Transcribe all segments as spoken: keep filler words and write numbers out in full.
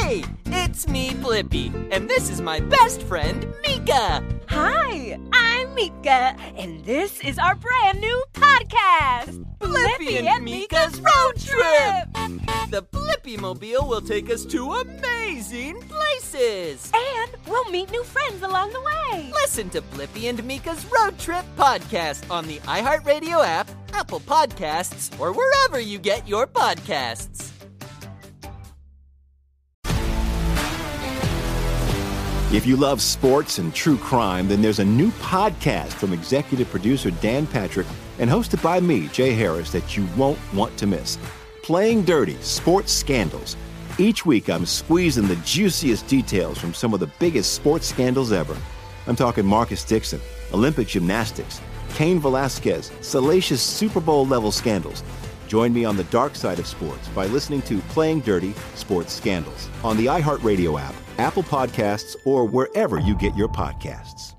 Hey, it's me, Blippi, and this is my best friend, Mika. Hi, I'm Mika, and this is our brand new podcast, Blippi and, and Mika's Road Trip. The Blippi-mobile will take us to amazing places. And we'll meet new friends along the way. Listen to Blippi and Mika's Road Trip podcast on the iHeartRadio app, Apple Podcasts, or wherever you get your podcasts. If you love sports and true crime, then there's a new podcast from executive producer Dan Patrick and hosted by me, Jay Harris, that you won't want to miss. Playing Dirty: Sports Scandals. Each week, I'm squeezing the juiciest details from some of the biggest sports scandals ever. I'm talking Marcus Dixon, Olympic gymnastics, Cain Velasquez, salacious Super Bowl-level scandals. Join me on the dark side of sports by listening to Playing Dirty: Sports Scandals on the iHeartRadio app, Apple Podcasts, or wherever you get your podcasts.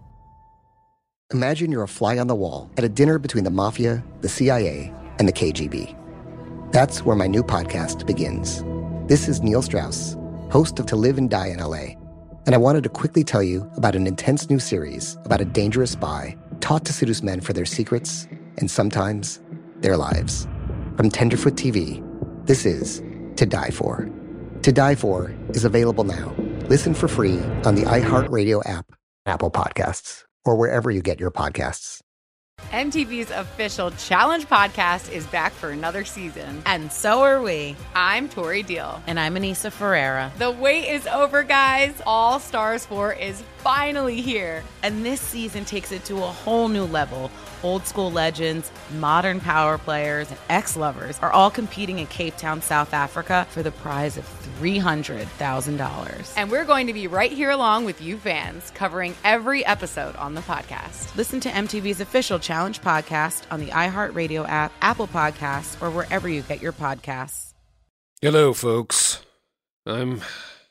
Imagine you're a fly on the wall at a dinner between the Mafia, the C I A, and the K G B. That's where my new podcast begins. This is Neil Strauss, host of To Live and Die in L A, and I wanted to quickly tell you about an intense new series about a dangerous spy taught to seduce men for their secrets and sometimes their lives. From Tenderfoot T V, this is To Die For. To Die For is available now. Listen for free on the iHeartRadio app, Apple Podcasts, or wherever you get your podcasts. M T V's official Challenge podcast is back for another season. And so are we. I'm Tori Deal. And I'm Anissa Ferreira. The wait is over, guys. All Stars four is finally here. And this season takes it to a whole new level. Old school legends, modern power players, and ex-lovers are all competing in Cape Town, South Africa for the prize of three hundred thousand dollars. And we're going to be right here along with you fans, covering every episode on the podcast. Listen to M T V's official Challenge podcast on the iHeartRadio app, Apple Podcasts, or wherever you get your podcasts. Hello, folks. I'm...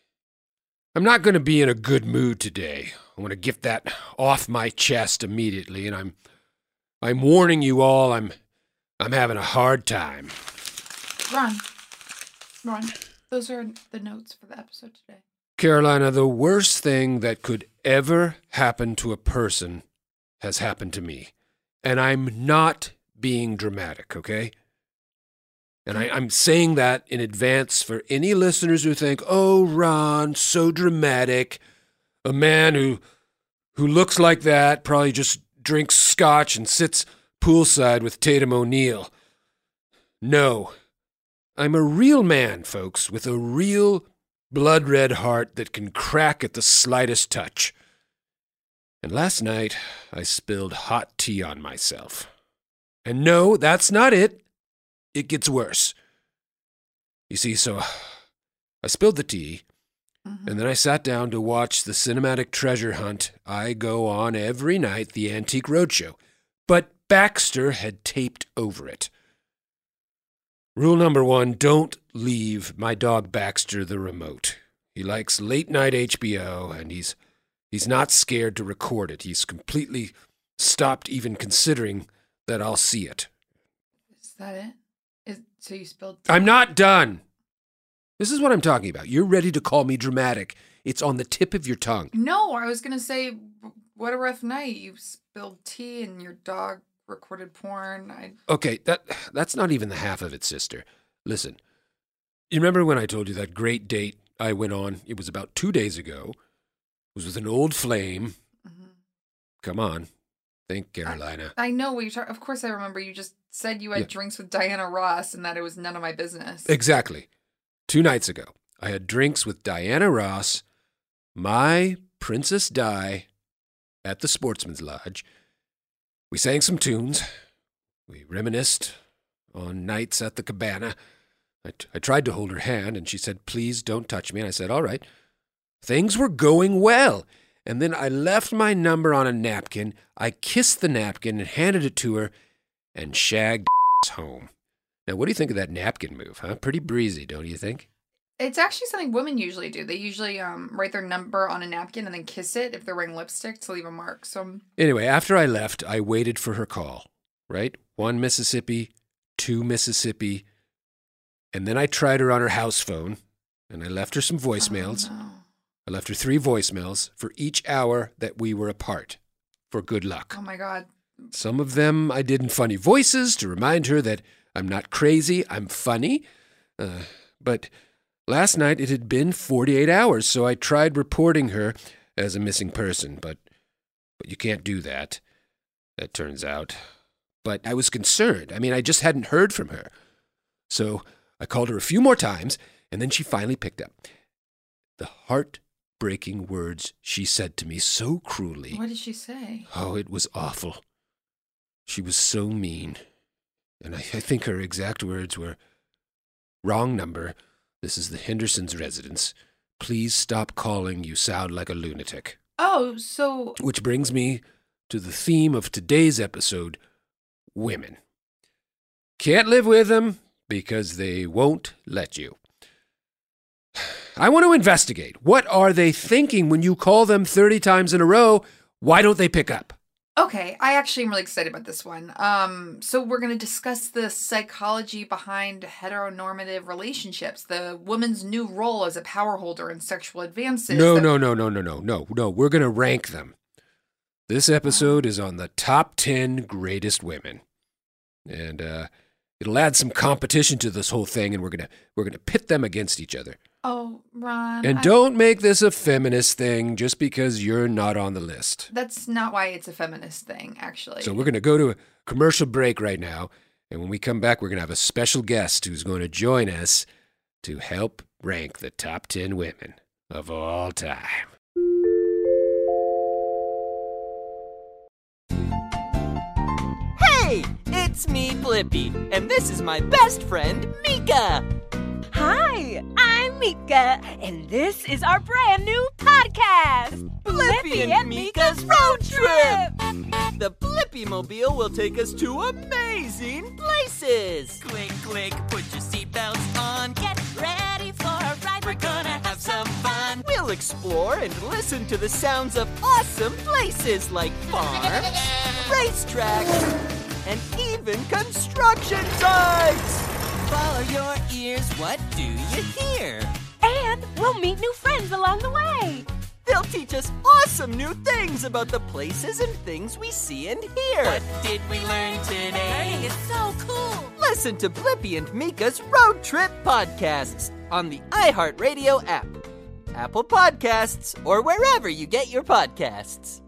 I'm not going to be in a good mood today. I want to get that off my chest immediately, and I'm... I'm warning you all, I'm I'm having a hard time. Ron, Ron, those are the notes for the episode today. Carolina, the worst thing that could ever happen to a person has happened to me. And I'm not being dramatic, okay? And I, I'm saying that in advance for any listeners who think, oh, Ron, so dramatic. A man who who looks like that probably just drinks scotch and sits poolside with Tatum O'Neal. No. I'm a real man, folks, with a real blood-red heart that can crack at the slightest touch. And last night, I spilled hot tea on myself. And no, that's not it. It gets worse. You see, so I spilled the tea, mm-hmm. and then I sat down to watch the cinematic treasure hunt I go on every night, the Antique Roadshow. But Baxter had taped over it. Rule number one, don't leave my dog Baxter the remote. He likes late-night H B O, and he's he's not scared to record it. He's completely stopped even considering that I'll see it. Is that it? Is, so you spilled tea? I'm not done. This is what I'm talking about. You're ready to call me dramatic. It's on the tip of your tongue. No, I was going to say, what a rough night. You spilled tea and your dog recorded porn. I... Okay, that that's not even the half of it, sister. Listen, you remember when I told you that great date I went on? It was about two days ago. It was with an old flame. Mm-hmm. Come on. Think, Carolina. I, I know what you're talking. Of course I remember. You just said you had yeah. drinks with Diana Ross and that it was none of my business. Exactly. Two nights ago, I had drinks with Diana Ross, my Princess Di, at the Sportsman's Lodge. We sang some tunes. We reminisced on nights at the cabana. I, t- I tried to hold her hand, and she said, please don't touch me. And I said, all right. Things were going well. And then I left my number on a napkin. I kissed the napkin and handed it to her and shagged home. Now, what do you think of that napkin move, huh? Pretty breezy, don't you think? It's actually something women usually do. They usually um, write their number on a napkin and then kiss it if they're wearing lipstick to leave a mark. So anyway, after I left, I waited for her call, right? One Mississippi, two Mississippi, and then I tried her on her house phone, and I left her some voicemails. Oh, no. I left her three voicemails for each hour that we were apart, for good luck. Oh, my God. Some of them I did in funny voices to remind her that I'm not crazy, I'm funny. Uh, but last night it had been forty-eight hours, so I tried reporting her as a missing person, but, but you can't do that, that turns out. But I was concerned. I mean, I just hadn't heard from her. So I called her a few more times, and then she finally picked up. The heartbreaking words she said to me so cruelly. What did she say? Oh, it was awful. She was so mean. And I, I think her exact words were, "Wrong number. This is the Henderson's residence. Please stop calling. You sound like a lunatic." Oh, so... Which brings me to the theme of today's episode, women. Can't live with them because they won't let you. I want to investigate. What are they thinking when you call them thirty times in a row? Why don't they pick up? Okay, I actually am really excited about this one. Um, so we're going to discuss the psychology behind heteronormative relationships, the woman's new role as a power holder in sexual advances. No, the- no, no, no, no, no, no, no. We're going to rank them. This episode is on the top ten greatest women. And uh, it'll add some competition to this whole thing, and we're going to we're going to pit them against each other. Oh, Ron. And I- don't make this a feminist thing just because you're not on the list. That's not why it's a feminist thing, actually. So we're going to go to a commercial break right now, and when we come back, we're going to have a special guest who's going to join us to help rank the top ten women of all time. Hey, it's me, Blippi, and this is my best friend, Mika. Hi, I'm Mika, and this is our brand new podcast, Blippi and Mika's Road Trip. The Blippi Mobile will take us to amazing places. Click, click, put your seatbelts on. Get ready for a ride. We're gonna have some fun. We'll explore and listen to the sounds of awesome places like farms, racetracks, and even construction sites. Follow your ears. What do you hear? And we'll meet new friends along the way. They'll teach us awesome new things about the places and things we see and hear. What did we learn today? Learning is so cool. Listen to Blippi and Mika's Road Trip podcasts on the iHeartRadio app, Apple Podcasts, or wherever you get your podcasts.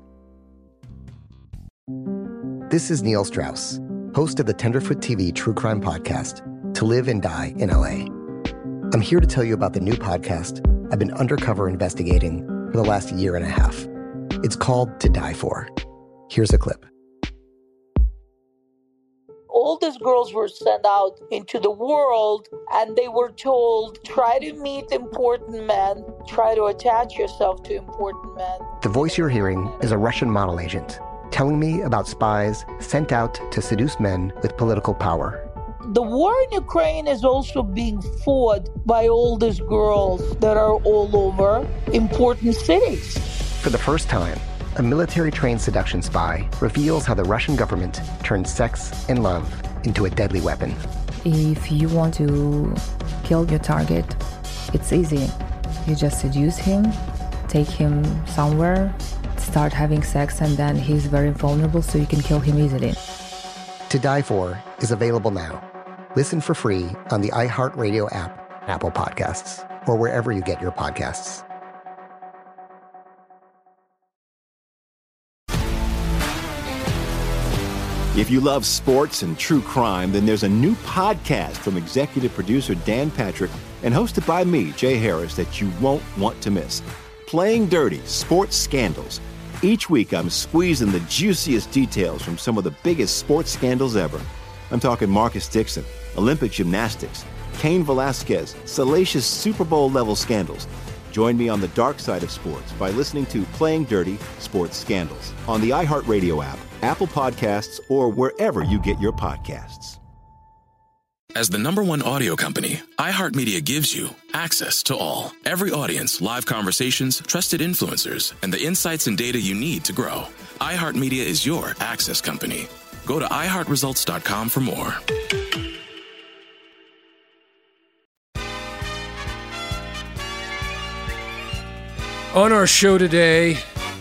This is Neil Strauss, host of the Tenderfoot T V true crime podcast, To Live and Die in L A. I'm here to tell you about the new podcast I've been undercover investigating for the last year and a half. It's called To Die For. Here's a clip. All these girls were sent out into the world and they were told, try to meet important men, try to attach yourself to important men. The voice you're hearing is a Russian model agent telling me about spies sent out to seduce men with political power. The war in Ukraine is also being fought by all these girls that are all over important cities. For the first time, a military-trained seduction spy reveals how the Russian government turned sex and love into a deadly weapon. If you want to kill your target, it's easy. You just seduce him, take him somewhere, start having sex, and then he's very vulnerable, so you can kill him easily. To Die For is available now. Listen for free on the iHeartRadio app, Apple Podcasts, or wherever you get your podcasts. If you love sports and true crime, then there's a new podcast from executive producer Dan Patrick and hosted by me, Jay Harris, that you won't want to miss. Playing Dirty: Sports Scandals. Each week, I'm squeezing the juiciest details from some of the biggest sports scandals ever. I'm talking Marcus Dixon, Olympic gymnastics, Cain Velasquez, salacious Super Bowl-level scandals. Join me on the dark side of sports by listening to Playing Dirty: Sports Scandals on the iHeartRadio app, Apple Podcasts, or wherever you get your podcasts. As the number one audio company, iHeartMedia gives you access to all. Every audience, live conversations, trusted influencers, and the insights and data you need to grow. iHeartMedia is your access company. Go to i heart results dot com for more. On our show today,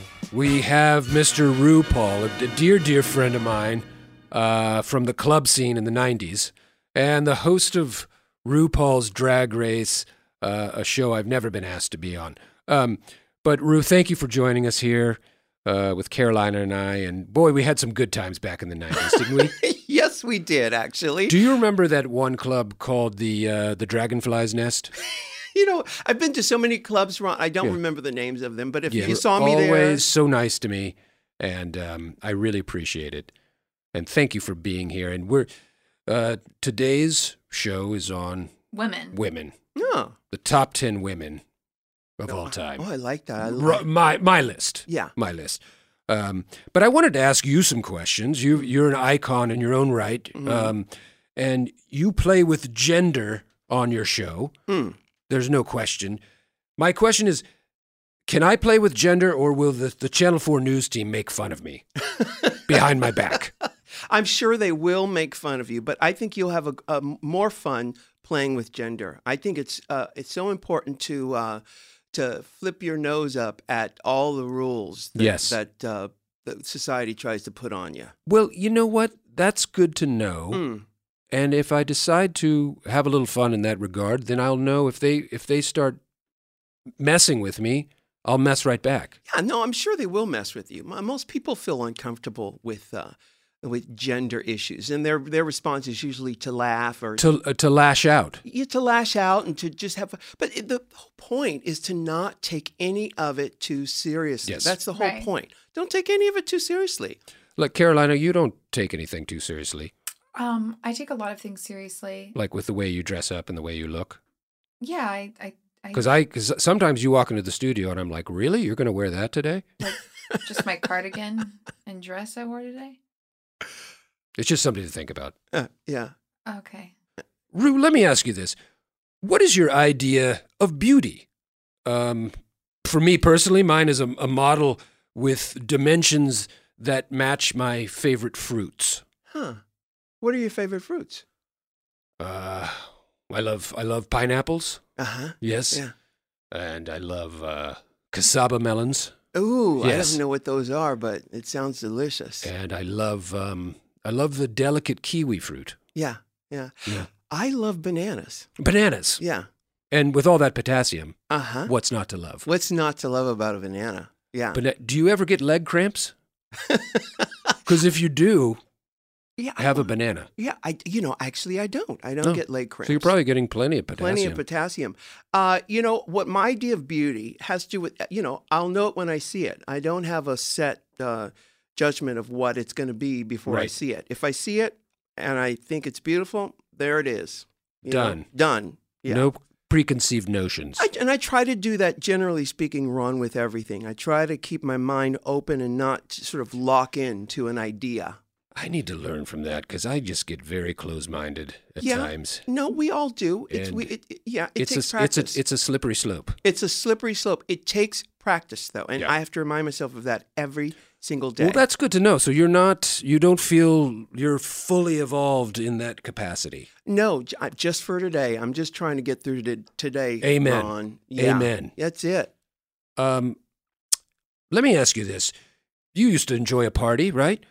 we have Mister RuPaul, a dear, dear friend of mine uh, from the club scene in the nineties, and the host of RuPaul's Drag Race, uh, a show I've never been asked to be on. Um, but Ru, thank you for joining us here uh, with Carolina and I. And boy, we had some good times back in the nineties, didn't we? Yes, we did, actually. Do you remember that one club called the uh, the Dragonfly's Nest? You know, I've been to so many clubs, Ron, I don't Yeah. remember the names of them, but if Yeah, you saw me always there... so nice to me, and um, I really appreciate it. And thank you for being here. And we're uh, today's show is on Women. Women. Oh. The top ten women of all time. Oh, I like that. I Ru- like... my my list. Yeah. My list. Um, but I wanted to ask you some questions. You you're an icon in your own right, Mhm. um, and you play with gender on your show. Hmm. There's no question. My question is, can I play with gender, or will the, the Channel four News team make fun of me behind my back? I'm sure they will make fun of you, but I think you'll have a, a more fun playing with gender. I think it's uh, it's so important to uh, to flip your nose up at all the rules that, Yes. that, uh, that society tries to put on you. Well, you know what? That's good to know. Mm. And if I decide to have a little fun in that regard, then I'll know if they if they start messing with me, I'll mess right back. Yeah, no, I'm sure they will mess with you. M- Most people feel uncomfortable with uh, with gender issues, and their their response is usually to laugh or To uh, to lash out. Yeah, to lash out and to just have. But it, the whole point is to not take any of it too seriously. Yes. That's the whole Right. point. Don't take any of it too seriously. Like Carolina, you don't take anything too seriously, Um, I take a lot of things seriously. like with the way you dress up and the way you look. Yeah, I, I, I Because I, because sometimes you walk into the studio and I'm like, really? You're going to wear that today? just my cardigan and dress I wore today. It's just something to think about. Uh, yeah. Okay. Ru, let me ask you this. What is your idea of beauty? Um, for me personally, mine is a, a model with dimensions that match my favorite fruits. Huh. What are your favorite fruits? Uh, I love I love pineapples. Uh huh. Yes. Yeah. And I love uh, cassava melons. Ooh, I Yes. don't know what those are, but it sounds delicious. And I love um, I love the delicate kiwi fruit. Yeah. Yeah. Yeah. I love bananas. Bananas. Yeah. And with all that potassium, Uh huh. what's not to love? What's not to love about a banana? Yeah. Bana- do you ever get leg cramps? Because if you do, yeah. I have a don't- banana. Yeah. I. You know, actually, I don't. I don't Oh, get leg cramps. So you're probably getting plenty of potassium. Plenty of potassium. Uh, you know, what my idea of beauty has to do with, you know, I'll know it when I see it. I don't have a set uh, judgment of what it's going to be before I Right. see it. If I see it and I think it's beautiful, there it is. You know, Done. done. Yeah. No preconceived notions. I, and I try to do that, generally speaking, Ron, with everything. I try to keep my mind open and not sort of lock into an idea. I need to learn from that because I just get very close-minded at yeah. times. No, we all do. It's And we. It, it- yeah, it it's takes a, practice. It's a, it's a slippery slope. It's a slippery slope. It takes practice, though, and Yeah. I have to remind myself of that every single day. Well, that's good to know. So you're not, you don't feel you're fully evolved in that capacity. No, j- I- just for today. I'm just trying to get through to today. Amen. Ron. Yeah, Amen. That's it. Um, let me ask you this. You used to enjoy a party, right?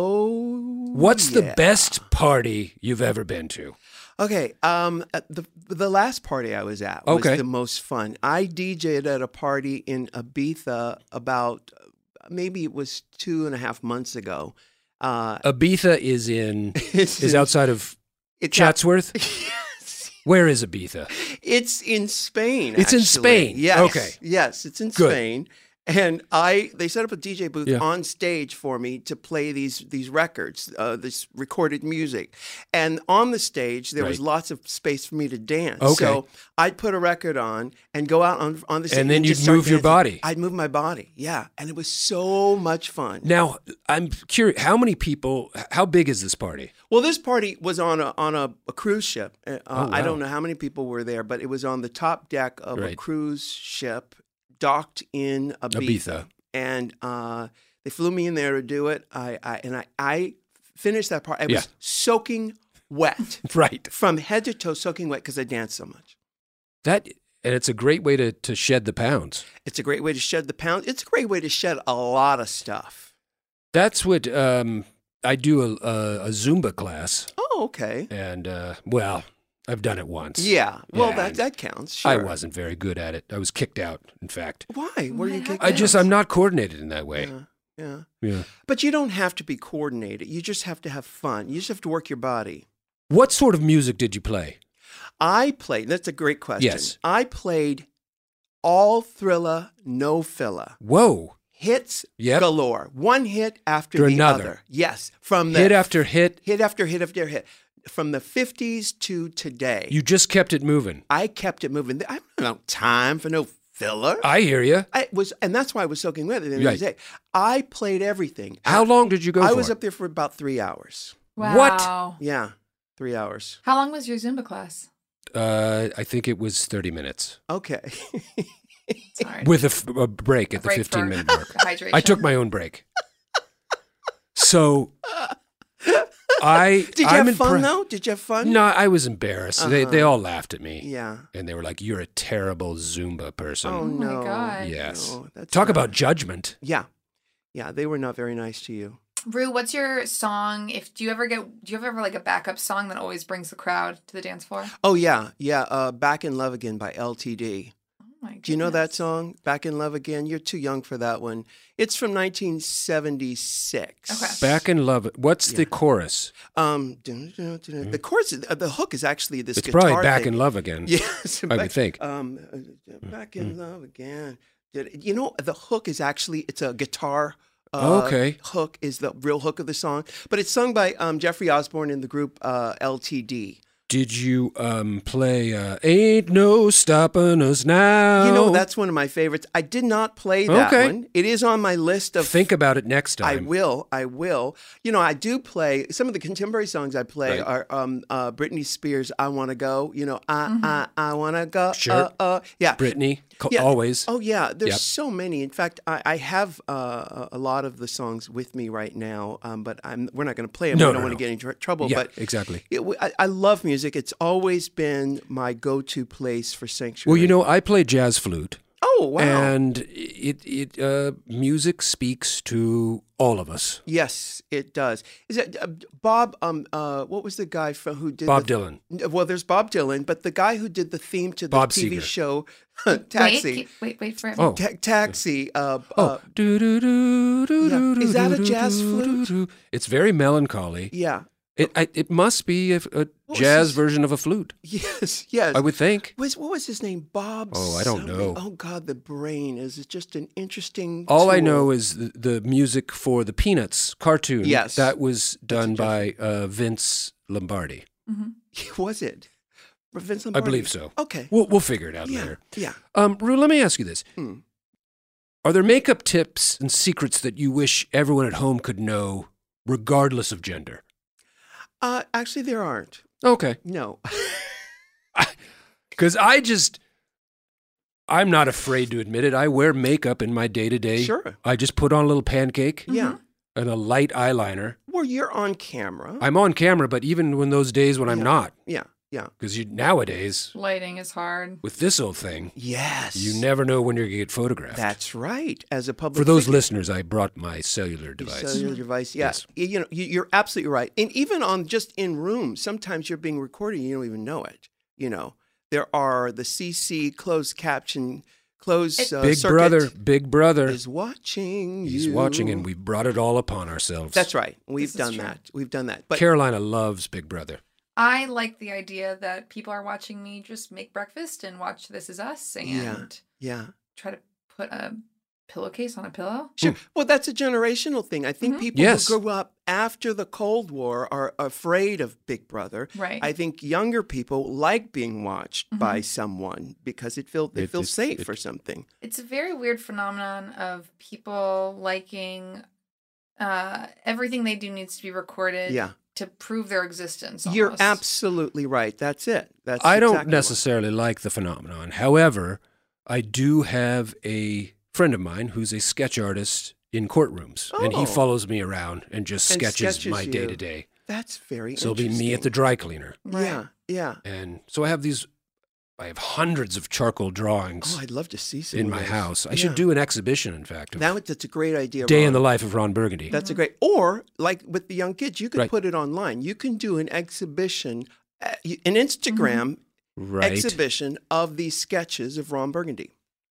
Oh, What's the yeah. best party you've ever been to? Okay. Um, at the the last party I was at was Okay. the most fun. I D J'd at a party in Ibiza about uh, maybe it was two and a half months ago. Uh, Ibiza is in It's is in- outside of it's out- Chatsworth. Where is Ibiza? It's in Spain. It's in actually. Spain. Yes. Okay. Yes, it's in Good. Spain. And I, they set up a D J booth Yeah. on stage for me to play these these records, uh, this recorded music. And on the stage, there was Right. lots of space for me to dance. Okay. So I'd put a record on and go out on on the stage, And then just you'd start move your dancing. body. I'd move my body, yeah, and it was so much fun. Now, I'm curious, how many people, how big is this party? Well, this party was on a on a, a cruise ship. Uh, Oh, I wow. don't know how many people were there, but it was on the top deck of a Right. cruise ship docked in Ibiza. Ibiza. And uh, they flew me in there to do it. I, I and I, I finished that part. I was Yeah. soaking wet, Right. from head to toe, soaking wet because I danced so much. That And it's a great way to, to shed the pounds. It's a great way to shed the pounds. It's a great way to shed a lot of stuff. That's what um, I do a, a, a Zumba class. Oh, okay. And, uh, well, I've done it once. Yeah. Well, Yeah, that, that counts. Sure. I wasn't very good at it. I was kicked out, in fact. Why? Were you kicked I out? just, I'm not coordinated in that way. Yeah. Yeah. Yeah. But you don't have to be coordinated. You just have to have fun. You just have to work your body. What sort of music did you play? I played, that's a great question. Yes. I played all Thriller, no filler. Whoa. Hits Yep. galore. One hit after After the another. other. Yes. From the Hit after hit. hit after hit after hit. From the fifties to today. You just kept it moving. I kept it moving. I don't have time for no filler. I hear you. I was, and that's why I was soaking wet at the end Right. of the day. I played everything. How I, long did you go I for? was up there for about three hours. Wow. What? Yeah, three hours. How long was your Zumba class? Uh, I think it was thirty minutes. Okay. Sorry. With a, f- a break A at the break fifteen for minute mark. hydration. I took my own break. So I Did you I'm have fun impre- though? Did you have fun? No, I was embarrassed. They Uh-huh. they all laughed at me. Yeah. And they were like, "You're a terrible Zumba person." Oh, my no. God. Yes. No, that's Talk not- about judgment. Yeah. Yeah, they were not very nice to you. Rue, what's your song? If do you ever get do you ever like a backup song that always brings the crowd to the dance floor? Oh yeah, yeah. Uh, Back in Love Again by L T D. Oh my Do you know goodness. that song? Back in Love Again. You're too young for that one. It's from nineteen seventy-six. Okay. Back in love. What's Yeah. the chorus? Um, dun, dun, dun, dun. the chorus, uh, the hook is actually this It's guitar probably Back thing. in Love Again. Yes, I back- would think. Um, uh, Back in Love Again. Did- You know, the hook is actually it's a guitar. Uh, Okay. Hook is the real hook of the song, but it's sung by um, Jeffrey Osborne in the group uh, L T D. Did you um, play uh, Ain't No Stopping Us Now? You know, that's one of my favorites. I did not play that Okay. one. It is on my list of. Think about it next I time. will. I will. You know, I do play some of the contemporary songs. I play Right. are um, uh, Britney Spears. I want to go. You know, I Mm-hmm. I I want to go. Sure. Uh, uh, yeah. Brittany, co- Yeah. always. Oh yeah, there's Yep. so many. In fact, I, I have uh, a lot of the songs with me right now, um, but I'm we're not going to play them. No, we don't no, want to no. get into tr- trouble. Yeah, but exactly. it, I, I love music. It's always been my go-to place for sanctuary. Well, you know, I play jazz flute. Oh wow! And it it uh, music speaks to all of us. Yes, it does. Is it uh, Bob? Um, uh, what was the guy from who did Bob the, Dylan. Well, there's Bob Dylan, but the guy who did the theme to the Bob T V Seger. show Taxi. Wait, wait, wait for it. Oh. Ta- taxi. Uh, Oh, uh, do do do do yeah. do. Is that a do, jazz do, flute? do, do. It's very melancholy. yeah. It I, it must be a, a was jazz his- version of a flute. Yes. Yes. I would think. Was what was his name? Bob. Oh, I don't something. know. Oh God, the brain is just an interesting. All I tool. know is the, the music for the Peanuts cartoon. Yes. that was done That's by uh, Vince Lombardi. was it? Vince I Lombardi? believe so. Okay. We'll we'll figure it out yeah. later. Yeah. Um, Rue, let me ask you this: Hmm. Are there makeup tips and secrets that you wish everyone at home could know, regardless of gender? Uh, actually, there aren't. Okay. No. Because I just, I'm not afraid to admit it. I wear makeup in my day to day. Sure. I just put on a little pancake Yeah. and a light eyeliner. Well, you're on camera. I'm on camera, but even when those days when I'm Yeah. not, Yeah. Yeah. because you nowadays Lighting is hard. with this old thing, Yes. you never know when you're gonna get photographed. That's right. As a public For those figure. listeners, I brought my cellular Your device. cellular device. Yeah. Yes. You you know, you- you're absolutely right. And even on just in rooms, sometimes you're being recorded and you don't even know it. You know, there are the C C closed caption, closed uh, Big circuit brother, big brother. is watching. He's you. watching, and we've brought it all upon ourselves. That's right. We've This is done true. that. We've done that. But Carolina loves Big Brother. I like the idea that people are watching me just make breakfast and watch This Is Us and Yeah. yeah. try to put a pillowcase on a pillow. Sure. Well, that's a generational thing. I think Mhm. people Yes. who grew up after the Cold War are afraid of Big Brother. Right. I think younger people like being watched Mhm. by someone because it feels they It- feel it's- safe it- or something. It's a very weird phenomenon of people liking uh, everything they do needs to be recorded Yeah. to prove their existence. You're almost. absolutely right. That's it. That's I don't exactly what- necessarily like the phenomenon. However, I do have a friend of mine who's a sketch artist in courtrooms, and Oh. he follows me around and just And sketches, sketches my you. day to day. That's very So it'll be interesting. me at the dry cleaner, Right. Yeah. Yeah. and so I have these I have hundreds of charcoal drawings Oh, I'd love to see some in of my those. house. I Yeah. should do an exhibition, in fact, of That would, that's a great idea. Day Ron. in the Life of Ron Burgundy. That's a great. Or like with the young kids, you could Right. put it online. You can do an exhibition, uh, an Instagram Right. exhibition of these sketches of Ron Burgundy.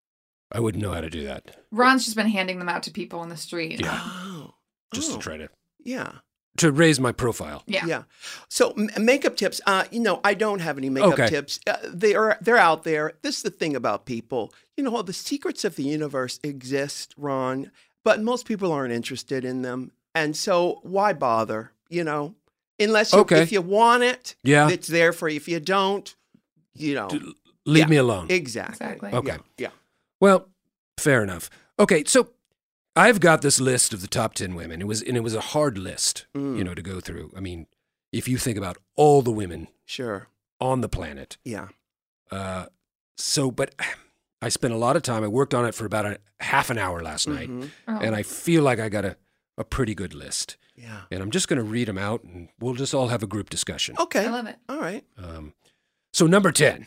I wouldn't know how to do that. Ron's just been handing them out to people on the street. Yeah. Oh, Just oh. to try to Yeah. to raise my profile. Yeah. Yeah. So m- makeup tips. Uh, you know, I don't have any makeup Okay. tips. Uh, they are they're out there. This is the thing about people. You know, the secrets of the universe exist, Ron, but most people aren't interested in them. And so why bother? You know, unless you, Okay. if you want it, Yeah. it's there for you. If you don't, you know, Leave yeah, me alone. Exactly. Exactly. Okay. Yeah. yeah. Well, fair enough. Okay, so I've got this list of the top ten women. It was and it was a hard list, Mm. you know, to go through. I mean, if you think about all the women Sure. on the planet. Yeah. Uh, so, but I spent a lot of time. I worked on it for about a half an hour last night, Mhm. Oh. and I feel like I got a, a pretty good list. Yeah. And I'm just going to read them out, and we'll just all have a group discussion. Okay. I love it. All right. Um, so number ten,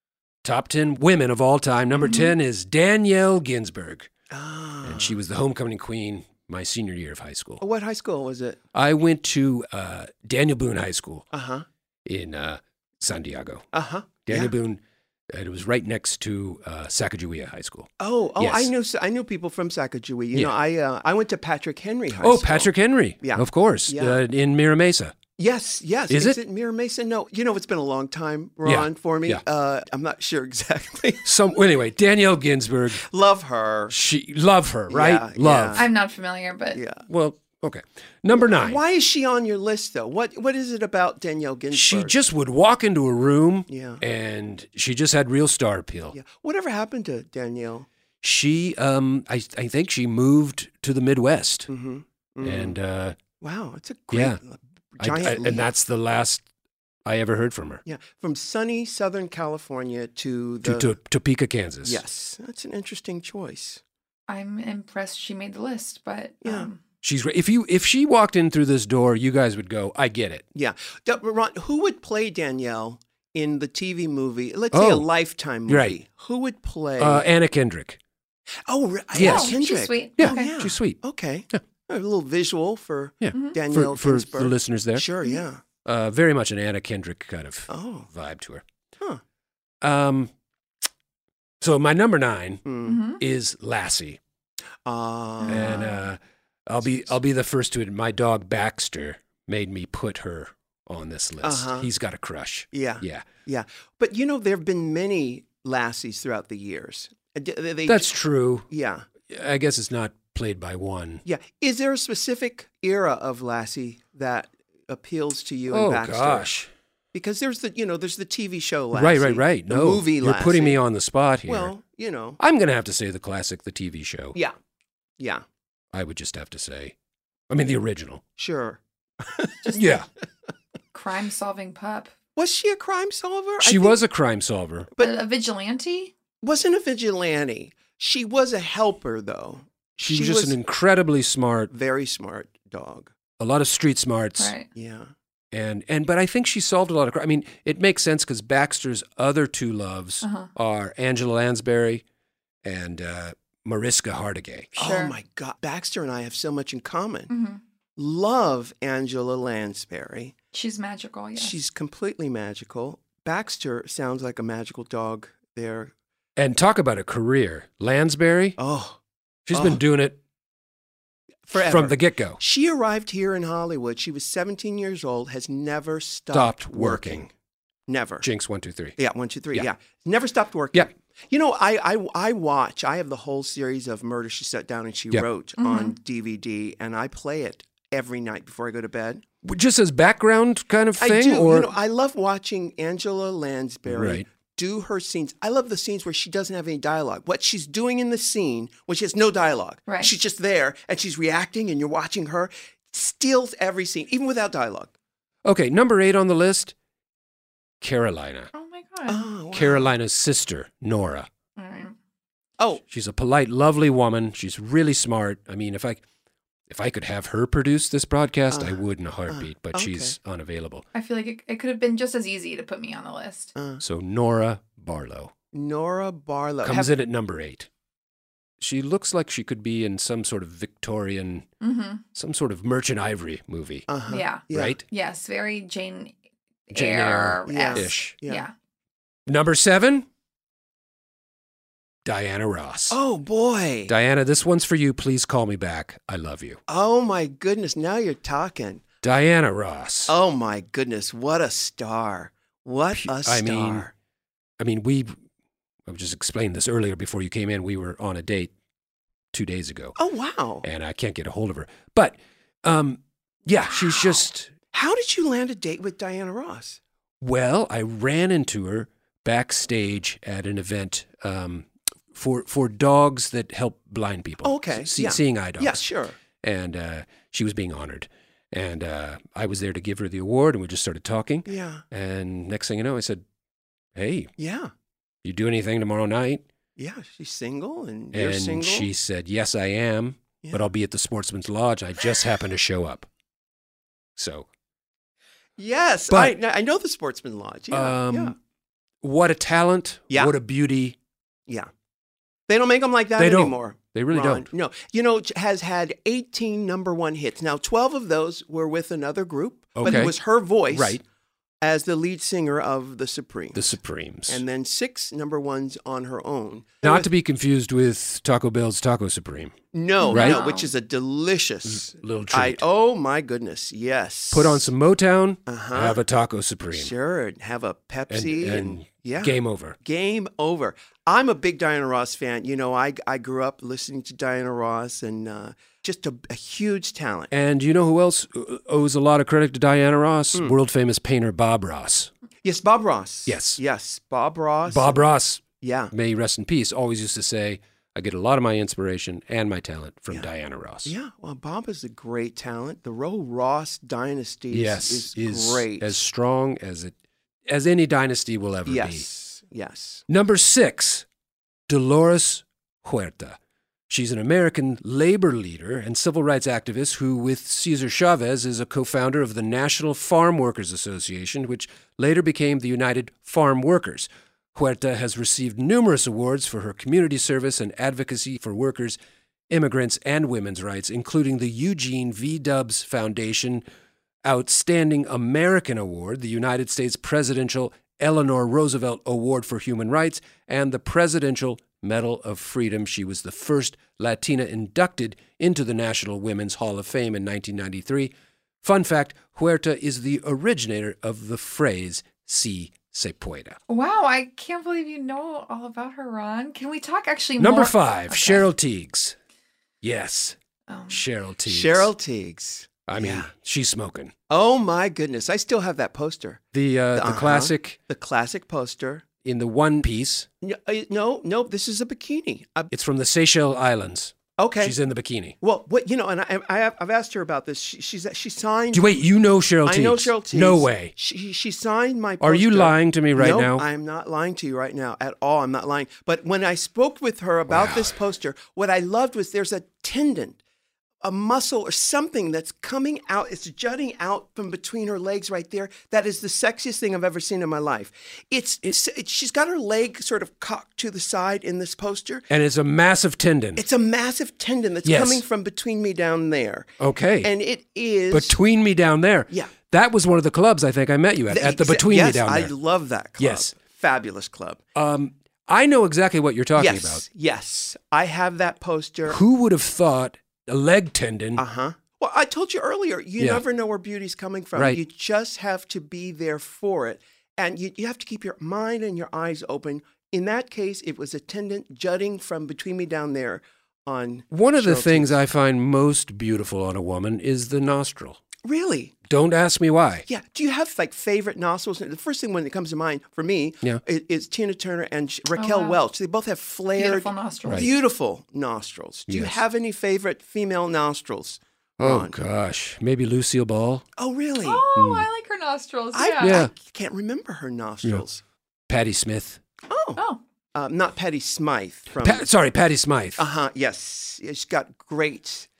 top ten women of all time. Number Mm-hmm. ten is Danielle Ginsburg, Ah. and she was the homecoming queen my senior year of high school. What high school was it? I went to uh, Daniel Boone High School Uh huh. in uh, San Diego. Uh huh. Daniel yeah. Boone. It was right next to uh, Sacagawea High School. Oh, oh, I Yes. knew I knew people from Sacagawea. You Yeah. know, I uh, I went to Patrick Henry High Oh, School. Patrick Henry. Yeah. Of course. Yeah. Uh, in Mira Mesa. Yes, yes. Is it? Mira Mesa? No. You know, it's been a long time, Yeah, Ron, for me. yeah. Uh, I'm not sure exactly. Some well, anyway, Danielle Ginsburg. Love her. She love her, right? Yeah, love. yeah. I'm not familiar, but Yeah. Well, okay. Number nine. Why is she on your list, though? What What is it about Danielle Ginsburg? She just would walk into a room, Yeah. and she just had real star appeal. Yeah. Whatever happened to Danielle? She, um, I, I think she moved to the Midwest, Mm-hmm. and uh, Wow, it's a great yeah, I- giant I- leap. and that's the last I ever heard from her. Yeah, from sunny Southern California to the To, to Topeka, Kansas. Yes, that's an interesting choice. I'm impressed she made the list. But Yeah. um, She's if you if she walked in through this door, you guys would go, I get it. Yeah, D- Ron, who would play Danielle in the T V movie? Let's say a Oh, Lifetime movie. right. Who would play? Uh, Anna Kendrick. oh, re- yes. oh, Kendrick. she's sweet. Yeah, Okay. she's sweet. Okay, Yeah. a little visual for Yeah, Danielle for, for Ginsburg. the listeners there. Sure, yeah. Uh, very much an Anna Kendrick kind of Oh, vibe to her. huh. Um, so my number nine Mm. Mhm. is Lassie, Uh, and uh, I'll be I'll be the first to admit my dog Baxter made me put her on this list. Uh-huh. He's got a crush. yeah, Yeah, yeah. But you know, there have been many Lassies throughout the years. Uh, d- They, they- that's true. yeah, I guess it's not played by one. yeah. Is there a specific era of Lassie that appeals to you? Oh and Baxter? gosh! Because there's the you know there's the T V show Lassie, Right, right, right. the No, movie you're Lassie. putting me on the spot here. Well, you know, I'm gonna have to say the classic, the T V show. yeah, yeah, I would just have to say, I mean the original. sure. Yeah, Crime solving pup. Was she a crime solver? I she think- was a crime solver. but a, a vigilante. wasn't a vigilante. She was a helper, though. She, was just an incredibly smart, very smart dog. a lot of street smarts. Right. Yeah. And and but I think she solved a lot of crime. I mean, it makes sense because Baxter's other two loves Uh-huh. are Angela Lansbury and uh, Mariska Hargitay. Sure. Oh my God, Baxter and I have so much in common. Mhm. Love Angela Lansbury. She's magical. Yes. She's completely magical. Baxter sounds like a magical dog. There. And talk about a career. Lansbury, Oh, she's oh. been doing it forever. from the get-go. She arrived here in Hollywood. She was seventeen years old. Has never stopped, Stopped working. working. Never. Jinx, one, two, three. Yeah, one, two, three. Yeah. Yeah. Never stopped working. Yeah. You know, I, I I watch. I have the whole series of Murder She Sat Down and She Yeah. Wrote on D V D, and I play it every night before I go to bed. Just as background kind of thing? I do. Or You know, I love watching Angela Lansbury Right. do her scenes. I love the scenes where she doesn't have any dialogue. What she's doing in the scene, when she has no dialogue, Right. she's just there and she's reacting, and you're watching her, steals every scene, even without dialogue. Okay, number eight on the list, Carolina. oh my god. Oh, wow. Carolina's sister, Nora. All right. Oh, She's a polite, lovely woman. She's really smart. I mean, if I If I could have her produce this broadcast, Uh, I would in a heartbeat, uh, but okay. she's unavailable. I feel like it, it could have been just as easy to put me on the list. Uh, So Nora Barlow Nora Barlow. comes Have- in at number eight. She looks like she could be in some sort of Victorian, Mm-hmm. some sort of Merchant Ivory movie, Uh-huh. Yeah. right? Yes, very Jane, Jane Eyre Eyre, ish. Yeah. Yeah. Number seven, Diana Ross. Oh, boy. Diana, this one's for you. Please call me back. I love you. Oh, my goodness. Now you're talking. Diana Ross. Oh, my goodness. What a star. What a star. I mean, I mean, we, I just explained this earlier before you came in. We were on a date two days ago. Oh, wow. And I can't get a hold of her. But, um, yeah, she's just, How did you land a date with Diana Ross? well, I ran into her backstage at an event um, for for dogs that help blind people. Oh, okay. See, Yeah. Seeing eye dogs. Yeah, sure. And uh, she was being honored. And uh, I was there to give her the award, and we just started talking. Yeah. And next thing you know, I said, hey, Yeah. you do anything tomorrow night? Yeah. She's single and you're And single. she said, yes, I am, Yeah. but I'll be at the Sportsman's Lodge. I just happened to show up. So, Yes. But- I, I know the Sportsman Lodge. Yeah. um, yeah. what a talent. Yeah. What a beauty. Yeah. They don't make them like that They don't. anymore. They really Ron. don't. No. You know, has had eighteen number one hits. Now, twelve of those were with another group, but Okay. it was her voice Right. as the lead singer of the Supremes. The Supremes. And then six number ones on her own. Not to be confused with Taco Bell's Taco Supreme. No, Right? no, which is a delicious Little I, treat. oh my goodness, yes. Put on some Motown, Uh-huh. have a Taco Supreme. Sure, and have a Pepsi And- and, and yeah, game over. Game over. I'm a big Diana Ross fan. You know, I I grew up listening to Diana Ross and uh, just a, a huge talent. And you know who else owes a lot of credit to Diana Ross? Hmm. World famous painter Bob Ross. Yes, Bob Ross. Yes. Yes, Bob Ross. Bob Ross, Yeah. may he rest in peace, always used to say, I get a lot of my inspiration and my talent from Diana Ross. Yeah, well, Bob is a great talent. The Roe Ross dynasty is, Yes, is, is great. as strong as it as any dynasty will ever be. yes, yes. Number six, Dolores Huerta. She's an American labor leader and civil rights activist who, with Cesar Chavez, is a co-founder of the National Farm Workers Association, which later became the United Farm Workers. Huerta has received numerous awards for her community service and advocacy for workers, immigrants, and women's rights, including the Eugene V. Dubs Foundation Outstanding American Award, the United States Presidential Eleanor Roosevelt Award for Human Rights, and the Presidential Medal of Freedom. She was the first Latina inducted into the National Women's Hall of Fame in nineteen ninety-three. Fun fact, Huerta is the originator of the phrase, si se pueda. Wow, I can't believe you know all about her, Ron. Can we talk actually Number more? five, Okay. Cheryl Teagues. Yes, Um, Cheryl Teagues. Cheryl Teagues. I mean, Yeah. she's smoking. Oh my goodness, I still have that poster. The uh, the Uh-huh. classic The classic poster. in the one piece. No, uh, no, no, this is a bikini. Uh, It's from the Seychelles Islands. okay. She's in the bikini. Well, what you know, and I, I have, I've asked her about this. She, she's she signed. Do wait, you know Cheryl Teagues? I know Cheryl Teagues. No way. She she signed my. Are you poster. lying to me right no, now? I am not lying to you right now at all. I'm not lying. But when I spoke with her about Wow. this poster, what I loved was there's a tendon, a muscle or something that's coming out. It's jutting out from between her legs right there. That is the sexiest thing I've ever seen in my life. It's, it's, it's she's got her leg sort of cocked to the side in this poster. And it's a massive tendon. It's a massive tendon that's Yes. coming from between me down there. Okay. And it is Between Me Down There. Yeah. That was one of the clubs I think I met you at, at the Exa- Between yes, Me Down I There. love that club. Yes. Fabulous club. Um, I know exactly what you're talking yes. about. Yes. I have that poster. Who would have thought a leg tendon? Uh-huh. Well, I told you earlier, you Yeah. never know where beauty's coming from. Right. You just have to be there for it. And you, you have to keep your mind and your eyes open. In that case, it was a tendon jutting from between me down there on One of the Cheryl things Teagues. I find most beautiful on a woman is the nostril. Really? Don't ask me why. Yeah. Do you have like favorite nostrils? The first thing when it comes to mind for me Yeah. is, is Tina Turner and Sh- Raquel wow. Welch. They both have flared, Beautiful nostrils. Right. beautiful nostrils. Do you Yes. have any favorite female nostrils? Oh, Ron? gosh. Maybe Lucille Ball, Oh, really? Oh, I like her nostrils. I, Yeah. Yeah. I can't remember her nostrils. Patti Smith. Oh. Oh, Um, not Patty Smythe from. Pa- sorry, Patti Smythe. uh huh. Yes, she's got great,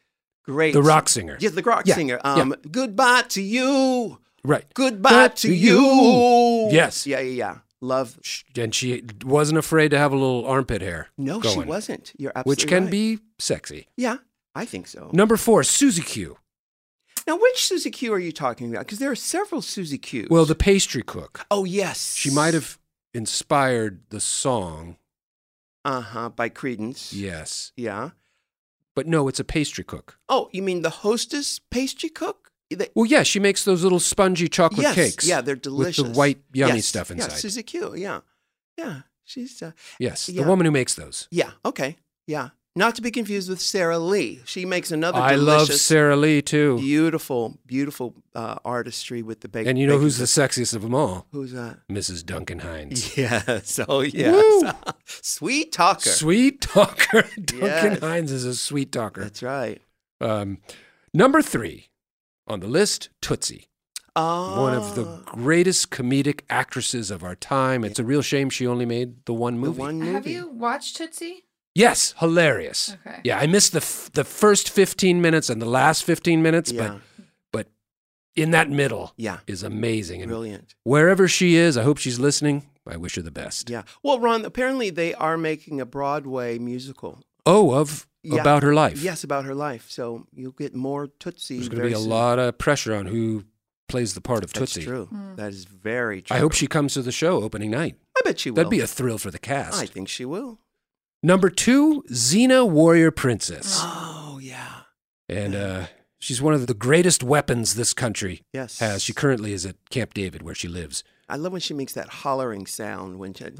Great. The rock singer. Yeah, the rock Yeah, singer. Um, yeah. Goodbye to you. Right. Goodbye But to you. Yes. Yeah, yeah, yeah. Love. And she wasn't afraid to have a little armpit hair. No, going, she wasn't. You're absolutely Which can right. be sexy. Yeah, I think so. Number four, Susie Q. Now, which Susie Q are you talking about? Because there are several Susie Qs. Well, the pastry cook. Oh, yes. She might have inspired the song. Uh-huh, by Creedence. Yes. Yeah. But no, it's a pastry cook. Oh, you mean the hostess pastry cook? They- Well, yeah, she makes those little spongy chocolate yes, cakes. yeah, they're delicious. With the white, yummy Yes, stuff inside. Yeah, Susie Q, yeah. Yeah, she's... Uh, yes, yeah. the woman who makes those. Yeah, okay, yeah. Not to be confused with Sara Lee. She makes another I delicious... love Sara Lee, too. Beautiful, beautiful uh, artistry with the bacon. And you know who's the sexiest of them all? Who's that? Missus Duncan Hines. Yes, oh yes. Sweet talker. Sweet talker. Duncan Yes. Hines is a sweet talker. That's right. Um, number three on the list, Tootsie. Oh. One of the greatest comedic actresses of our time. It's a real shame she only made the one movie. The one movie. Have you watched Tootsie? Yes, hilarious. Okay. Yeah, I missed the f- the first fifteen minutes and the last fifteen minutes, Yeah. but but in that middle Yeah. is amazing. And Brilliant. wherever she is, I hope she's listening. I wish her the best. Yeah. Well, Ron, apparently they are making a Broadway musical. Oh, of Yeah. about her life. Yes, about her life. So you'll get more Tootsie. There's going to very be a soon. lot of pressure on who plays the part of That's Tootsie. true. That is very true. I hope she comes to the show opening night. I bet she will. That'd be a thrill for the cast. I think she will. Number two, Xena Warrior Princess. Oh, yeah. And uh, she's one of the greatest weapons this country Yes. has. She currently is at Camp David, where she lives. I love when she makes that hollering sound when she.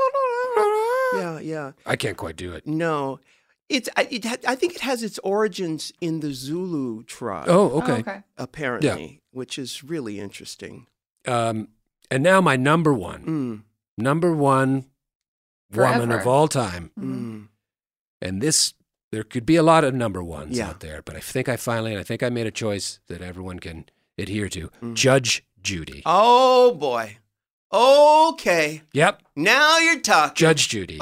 Yeah, yeah. I can't quite do it. No, it's. I, it, ha- I think it has its origins in the Zulu tribe. Oh, okay. Oh, okay. Apparently, which is really interesting. Um, and now my number one, Mm. number one woman Forever. of all time. Mm. And this, there could be a lot of number ones Yeah. out there, but I think I finally, and I think I made a choice that everyone can adhere to. Mm. Judge Judy. Oh boy. Okay. Yep. Now you're talking. Judge Judy.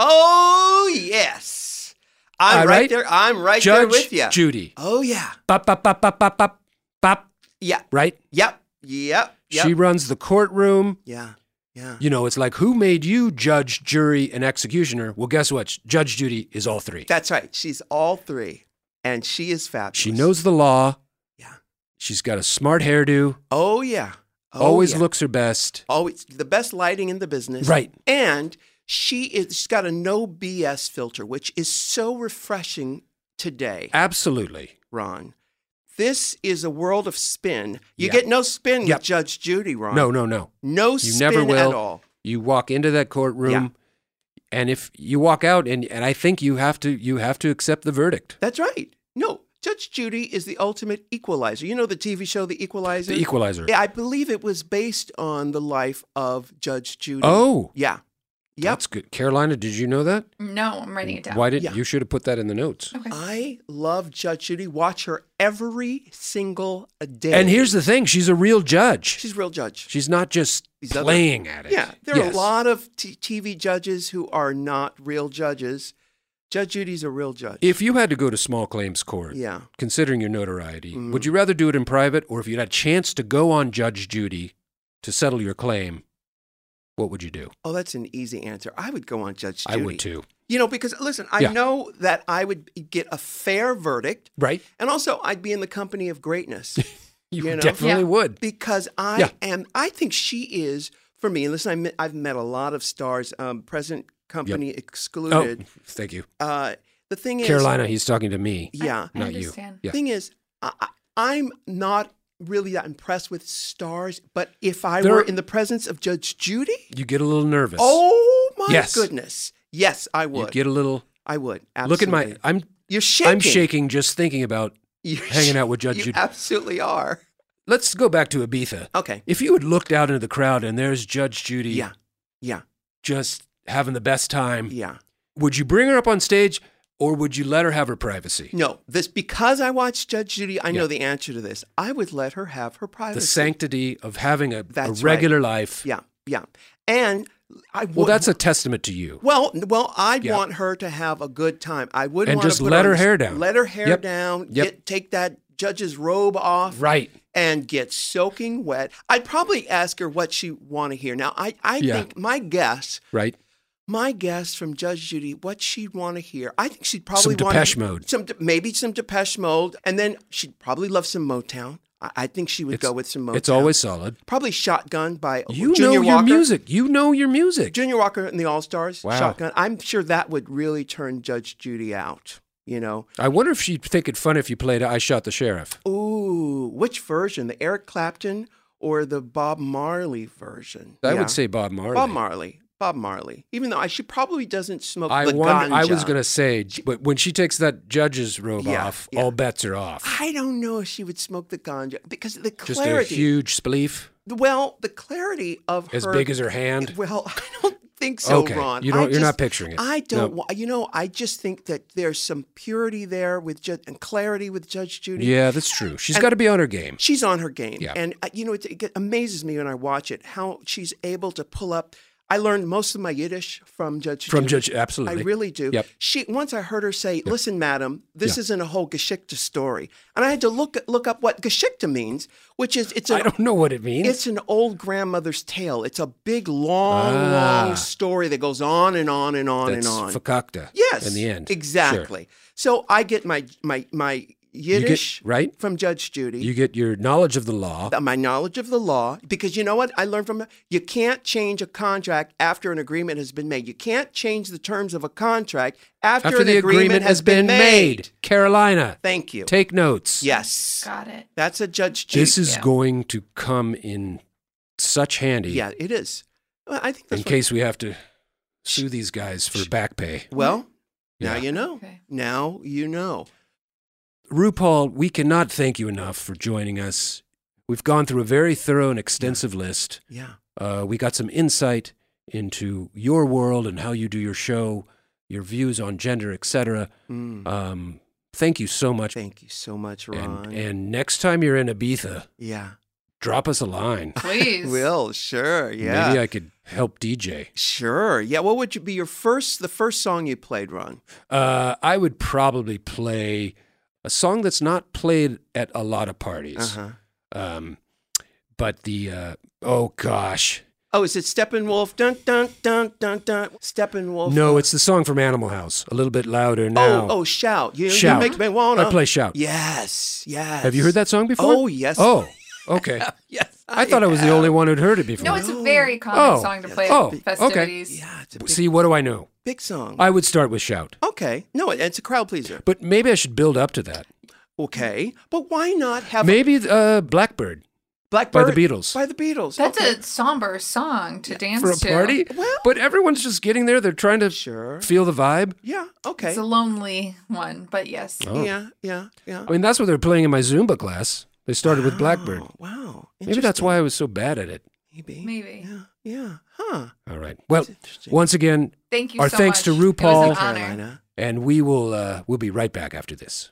Oh yes. I'm All right, right. there. I'm right Judge there with you. Judy. Oh yeah. Bop, bop, bop, bop, bop, bop, bop. Yeah. Right? Yep. Yep. Yep. She runs the courtroom. Yeah. Yeah. You know, it's like, who made you judge, jury, and executioner? Well, guess what? Judge Judy is all three. That's right. She's all three, and she is fabulous. She knows the law. Yeah. She's got a smart hairdo. Oh yeah. Oh, always yeah. looks her best. Always the best lighting in the business. Right. And she is she's got a no B S filter, which is so refreshing today, Absolutely. Ron. This is a world of spin. You Yeah. get no spin Yep. with Judge Judy, Ron. No, no, no. No You spin never will. at all. You walk into that courtroom, and if you walk out, and, and I think you have to, you have to accept the verdict. That's right. No, Judge Judy is the ultimate equalizer. You know the T V show The Equalizer? The Equalizer. Yeah, I believe it was based on the life of Judge Judy. Oh. Yeah. Yep. That's good. Carolina, did you know that? No, I'm writing it down. Why did Yeah. you should have put that in the notes? Okay. I love Judge Judy. Watch her every single day. And here's the thing: she's a real judge. She's a real judge. She's not just These other- playing at it. Yeah, there Yes. are a lot of t- TV judges who are not real judges. Judge Judy's a real judge. If you had to go to small claims court, Yeah. considering your notoriety, Mhm. would you rather do it in private, or if you had a chance to go on Judge Judy to settle your claim, what would you do? Oh, that's an easy answer. I would go on Judge I Judy. would too. You know, because listen, I Yeah. know that I would get a fair verdict, Right? and also I'd be in the company of greatness. You, You know? definitely Yeah. would. Because I Yeah. am, I think she is, for me, and listen, I met, I've met a lot of stars, um, present company Oh, excluded. thank you. Uh, the thing is, Carolina, he's talking to me, yeah. I not you. understand. Yeah. Thing is, I, I- I'm not really that impressed with stars, but if I There- were in the presence of Judge Judy, You get a little nervous. oh my Yes. goodness. Yes, I you would. get a little. I would. Absolutely. Look at my. I'm. You're shaking. I'm shaking just thinking about You're hanging sh- out with Judge you Judy. absolutely are. Let's go back to Ibiza. Okay. If you had looked out into the crowd and there's Judge Judy, Yeah. Yeah. just having the best time, Yeah. would you bring her up on stage, or would you let her have her privacy? No, this because I watched Judge Judy, I know Yeah. the answer to this. I would let her have her privacy. The sanctity of having a, a That's regular right. life. Yeah, yeah. And I Well, that's a testament to you. Well, well, I'd Yeah. want her to have a good time. I wouldn't And want just to put let on her this- hair down. Let her hair Yep. down. Yep. Get, take that judge's robe off. Right. And get soaking wet. I'd probably ask her what she want to hear. Now, I, I Yeah. think my guess, Right. my guess from Judge Judy, what she'd want to hear. I think she'd probably Some want Depeche Mode. Some maybe some Depeche Mode, and then she'd probably love some Motown. I, I think she would It's- go with some Motown. It's always solid. Probably Shotgun by You Junior know your Walker. music. You know your music. Junior Walker and the All Stars. Wow. Shotgun. I'm sure that would really turn Judge Judy out. You know. I wonder if she'd think it fun if you played I Shot the Sheriff. Ooh, which version? The Eric Clapton or the Bob Marley version? I Yeah. would say Bob Marley. Bob Marley. Bob Marley. Even though I, she probably doesn't smoke I the wonder, I ganja. was going to say, but when she takes that judge's robe Yeah, off, yeah. all bets are off. I don't know if she would smoke the ganja because the Just a clarity. huge spleef, Well, the clarity of as her. big as her hand. Well, I don't think so, Okay, Ron. you don't- I you're just- not picturing it. I don't. No. wa- You know, I just think that there's some purity there with Judge and clarity with Judge Judy. Yeah, that's true. She's And- got to be on her game. She's on her game. Yeah. And, uh, you know, it, it amazes me when I watch it how she's able to pull up. I learned most of my Yiddish from Judge From Judy. Judge, absolutely. I really do. Yep. She Once I heard her say, listen, madam, this Yeah. isn't a whole Geschichte story. And I had to look look up what Geschichte means, which is, it's I a, don't know what it means. it's an old grandmother's tale. It's a big, long, Ah. long story that goes on and on and on That's and on. fakakta. Yes. In the end. Exactly. So I get my, my, my You Yiddish get, right? from Judge Judy. You get your knowledge of the law. Uh, my knowledge of the law, because you know what I learned from it? You can't change a contract after an agreement has been made. You can't change the terms of a contract after, After an the agreement, agreement has been made. Carolina. Thank you. Take notes. Yes. Got it. That's a Judge Judy. This is yeah. going to come in such handy. Yeah, it is. Well, I think that's in what- case we have to sue these guys for back pay. Well, now Yeah. you know. Okay. Now you know. RuPaul, we cannot thank you enough for joining us. We've gone through a very thorough and extensive list. Yeah. Uh, we got some insight into your world and how you do your show, your views on gender, et cetera. Mm. Um, thank you so much. Thank you so much, Ron. And, and next time you're in Ibiza, yeah. drop us a line. Please. Will, sure. Yeah. Maybe I could help D J. Sure. Yeah. What would you be your first, the first song you played, Ron? Uh, I would probably play a song that's not played at a lot of parties. Uh-huh. Um, but the, uh, oh gosh. Oh, is it Steppenwolf? Dun, dun, dun, dun, dun. Steppenwolf. No, it's the song from Animal House. A little bit louder now. Oh, oh, Shout. You, Shout. You make me wanna. I play Shout. Yes, yes. Have you heard that song before? Oh, yes. Oh, okay. Yes. I thought I was the only one who'd heard it before. No, it's a very common Oh. song to play Oh, at okay. festivities. Yeah, it's a big, See, what do I know? big song. I would start with Shout. Okay. No, it's a crowd pleaser. But maybe I should build up to that. Okay. But why not have Maybe uh, Blackbird Blackbird by the Beatles. By the Beatles. That's okay. a somber song to dance for a to. party? Well- but everyone's just getting there. They're trying to Sure. feel the vibe. Yeah, okay. It's a lonely one, but yes. Oh. Yeah, yeah, yeah. I mean, that's what they're playing in my Zumba class. They started with Blackbird. Oh, wow. Maybe that's why I was so bad at it. Maybe. Maybe. Yeah, yeah. Huh. All right. Well, interesting. once again, Thank you our so thanks much. to It was an RuPaul, honor. Carolina. and we will uh, we'll be right back after this.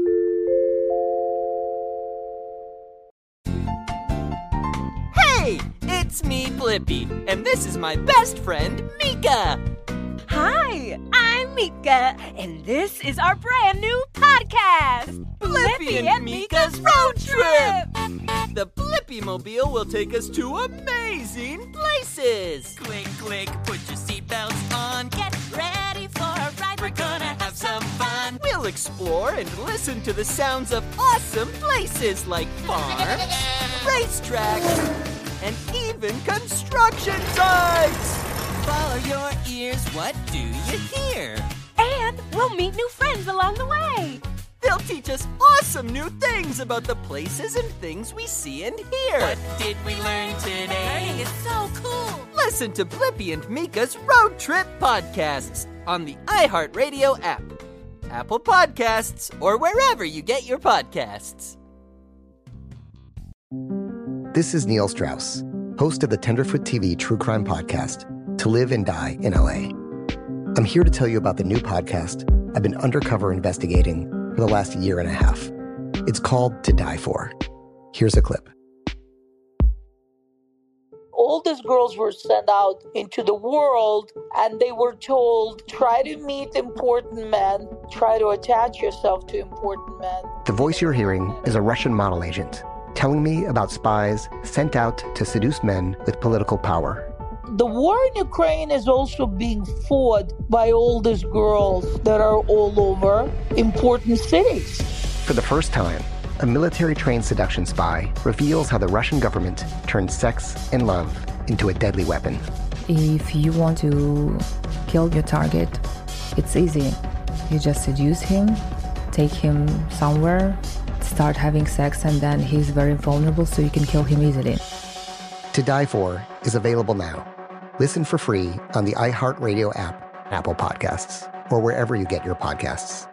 Hey, it's me, Blippi, and this is my best friend, Mika. Hi, I'm Mika, and this is our brand new podcast, Blippi and Mika's Road Trip. The Blippi Mobile will take us to amazing places. Click, click, put your seatbelts on. Get ready for a ride. We're gonna have some fun. We'll explore and listen to the sounds of awesome places like farms, racetracks, and even construction sites. Follow your ears. What do you hear? And we'll meet new friends along the way. They'll teach us awesome new things about the places and things we see and hear. What did we learn today? It's so cool. Listen to Blippi and Mika's Road Trip podcasts on the iHeartRadio app, Apple Podcasts, or wherever you get your podcasts. This is Neil Strauss, host of the Tenderfoot T V true crime podcast, To Live and Die in L A. I'm here to tell you about the new podcast I've been undercover investigating for the last year and a half. It's called To Die For. Here's a clip. All all these girls were sent out into the world and they were told, try to meet important men, try to attach yourself to important men. The voice you're hearing is a Russian model agent telling me about spies sent out to seduce men with political power. The war in Ukraine is also being fought by all these girls that are all over important cities. For the first time, a military-trained seduction spy reveals how the Russian government turned sex and love into a deadly weapon. If you want to kill your target, it's easy. You just seduce him, take him somewhere, start having sex, and then he's very vulnerable, so you can kill him easily. To Die For is available now. Listen for free on the iHeartRadio app, Apple Podcasts, or wherever you get your podcasts.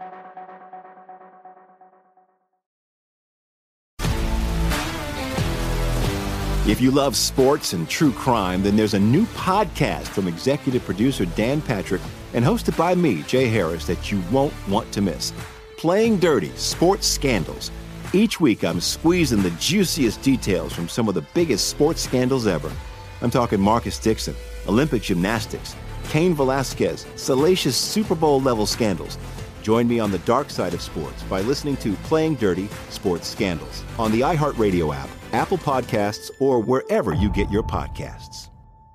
If you love sports and true crime, then there's a new podcast from executive producer Dan Patrick and hosted by me, Jay Harris, that you won't want to miss. Playing Dirty: Sports Scandals. Each week, I'm squeezing the juiciest details from some of the biggest sports scandals ever. I'm talking Marcus Dixon, Olympic gymnastics, Cain Velasquez, salacious Super Bowl-level scandals. Join me on the dark side of sports by listening to Playing Dirty: Sports Scandals on the iHeartRadio app, Apple Podcasts, or wherever you get your podcasts.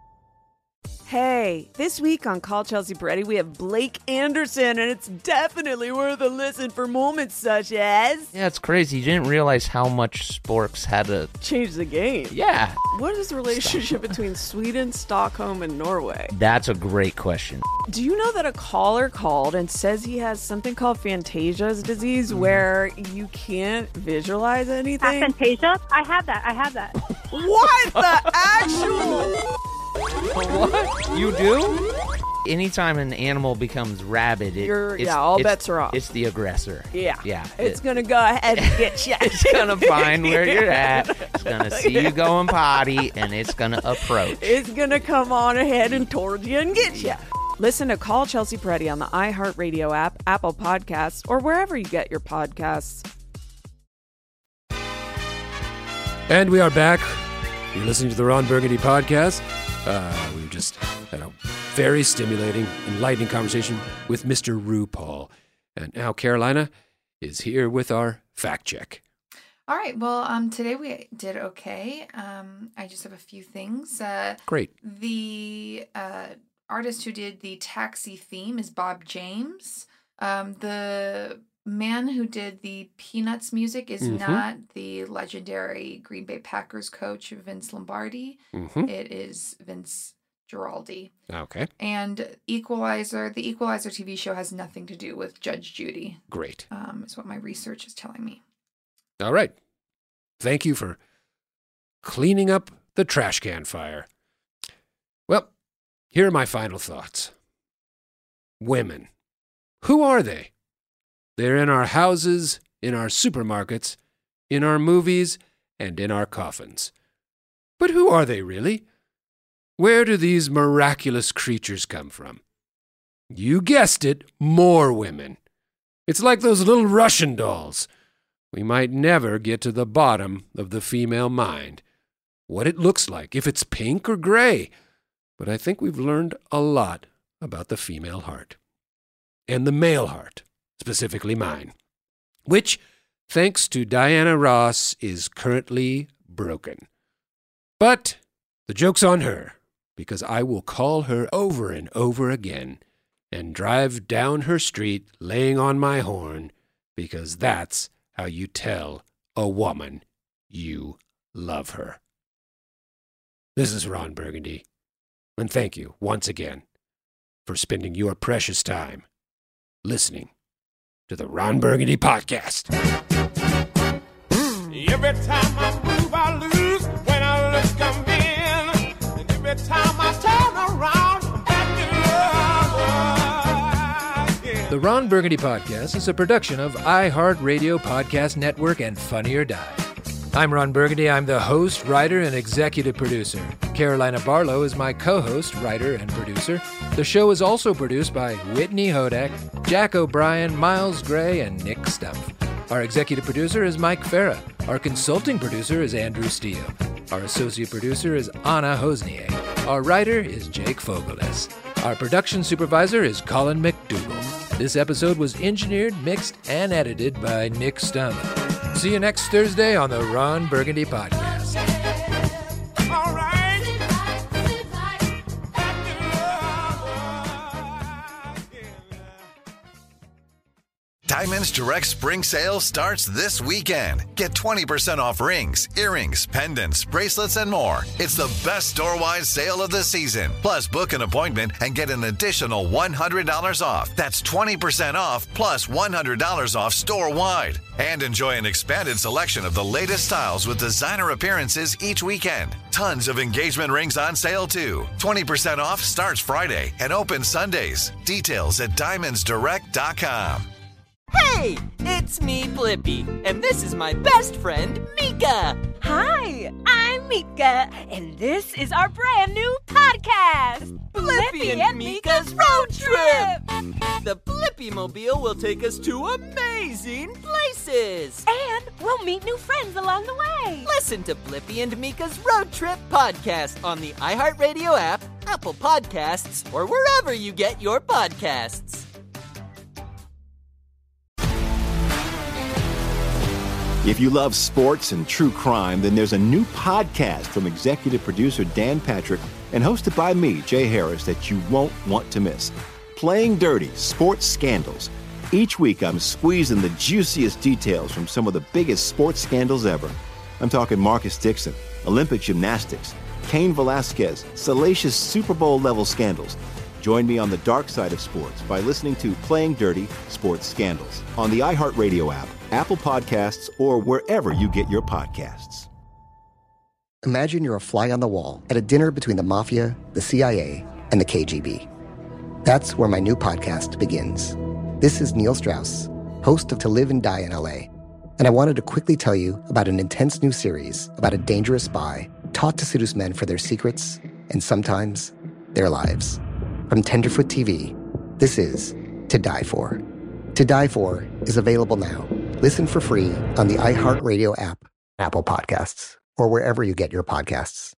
Hey, this week on Call Chelsea Peretti, we have Blake Anderson, and it's definitely worth a listen for moments such as... Yeah, it's crazy. You didn't realize how much sports had to... change the game. Yeah. What is the relationship between Sweden, Stockholm, and Norway? That's a great question. Do you know that a caller called and says he has something called Fantasia's disease, mm-hmm. where you can't visualize anything? Aphantasia? I have that. I have that. What the actual... What? You do? Anytime an animal becomes rabid, it, You're, it's, yeah, all it's, bets are off. It's the aggressor. Yeah. Yeah. It's it, going to go ahead and get you. It's going to find where you're at. It's going to see you going potty, and it's going to approach. It's going to come on ahead and towards you and get you. Listen to Call Chelsea Peretti on the iHeartRadio app, Apple Podcasts, or wherever you get your podcasts. And we are back. You're listening to the Ron Burgundy Podcast. Uh, we just had a very stimulating, enlightening conversation with Mister RuPaul. And now Carolina is here with our fact check. All right. Well, um, today we did okay. Um, I just have a few things. Uh, Great. The uh, artist who did the Taxi theme is Bob James. Um, the man who did the Peanuts music is mm-hmm. not the legendary Green Bay Packers coach Vince Lombardi. Mm-hmm. It is Vince Giraldi. Okay. And Equalizer, the Equalizer T V show has nothing to do with Judge Judy. Great. Um, is what my research is telling me. All right. Thank you for cleaning up the trash can fire. Well, here are my final thoughts. Women. Who are they? They're in our houses, in our supermarkets, in our movies, and in our coffins. But who are they really? Where do these miraculous creatures come from? You guessed it, more women. It's like those little Russian dolls. We might never get to the bottom of the female mind, what it looks like, if it's pink or gray. But I think we've learned a lot about the female heart. And the male heart. Specifically mine, which, thanks to Diana Ross, is currently broken. But the joke's on her, because I will call her over and over again and drive down her street laying on my horn, because that's how you tell a woman you love her. This is Ron Burgundy, and thank you once again for spending your precious time listening to the Ron Burgundy Podcast. Every time I move, I lose. When I look, I'm in. And every time I turn around, I'm back in love again. The Ron Burgundy Podcast is a production of iHeartRadio Podcast Network and Funny or Die. I'm Ron Burgundy. I'm the host, writer, and executive producer. Carolina Barlow is my co-host, writer, and producer. The show is also produced by Whitney Hodak, Jack O'Brien, Miles Gray, and Nick Stumpf. Our executive producer is Mike Farah. Our consulting producer is Andrew Steele. Our associate producer is Anna Hosnier. Our writer is Jake Fogeles. Our production supervisor is Colin McDougall. This episode was engineered, mixed, and edited by Nick Stummy. See you next Thursday on the Ron Burgundy Podcast. Diamonds Direct Spring Sale starts this weekend. Get twenty percent off rings, earrings, pendants, bracelets, and more. It's the best store-wide sale of the season. Plus, book an appointment and get an additional one hundred dollars off. That's twenty percent off plus one hundred dollars off store-wide. And enjoy an expanded selection of the latest styles with designer appearances each weekend. Tons of engagement rings on sale, too. twenty percent off starts Friday and opens Sundays. Details at diamonds direct dot com. Hey, it's me, Blippi, and this is my best friend, Mika. Hi, I'm Mika, and this is our brand new podcast, Blippi and, and Mika's Road Trip. The Blippi Mobile will take us to amazing places. And we'll meet new friends along the way. Listen to Blippi and Mika's Road Trip podcast on the iHeartRadio app, Apple Podcasts, or wherever you get your podcasts. If you love sports and true crime, then there's a new podcast from executive producer Dan Patrick and hosted by me, Jay Harris, that you won't want to miss. Playing Dirty: Sports Scandals. Each week, I'm squeezing the juiciest details from some of the biggest sports scandals ever. I'm talking Marcus Dixon, Olympic gymnastics, Cain Velasquez, salacious Super Bowl-level scandals. Join me on the dark side of sports by listening to Playing Dirty: Sports Scandals on the iHeartRadio app, Apple Podcasts, or wherever you get your podcasts. Imagine you're a fly on the wall at a dinner between the Mafia, the C I A, and the K G B. That's where my new podcast begins. This is Neil Strauss, host of To Live and Die in L A, and I wanted to quickly tell you about an intense new series about a dangerous spy taught to seduce men for their secrets and sometimes their lives. From Tenderfoot T V, this is To Die For. To Die For is available now. Listen for free on the iHeartRadio app, Apple Podcasts, or wherever you get your podcasts.